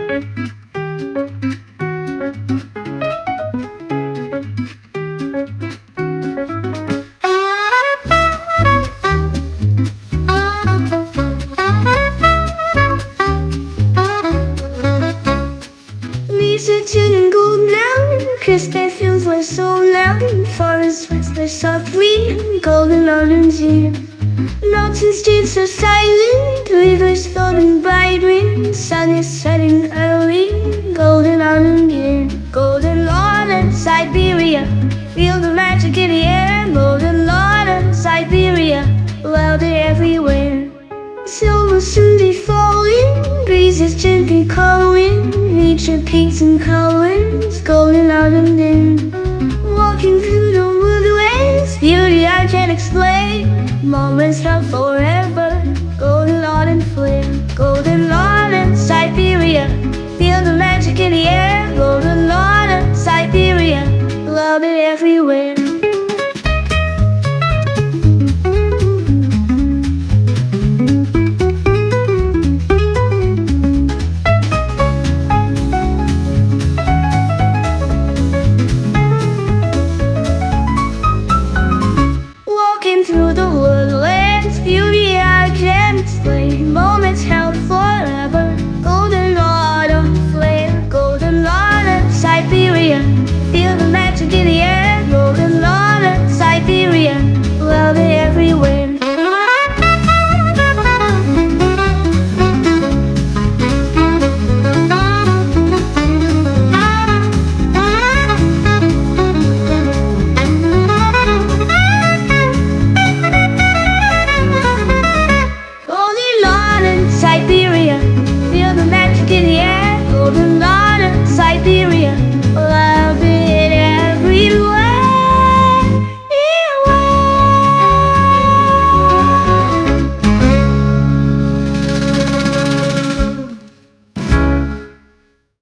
Turning gold now, crisp air feels like so loud. Forest whispers softly, golden autumn's here. Mountain streets are silent, rivers floating by wind. Sun is setting early, golden autumn here. Golden autumn, Siberia, feel the magic in the air. Golden autumn, Siberia, louder everywhere. Snow will soon be falling, breezes gently calling. Nature paints in colors, golden autumn then. Walking through the woodlands, beauty I can't explain. Moments not for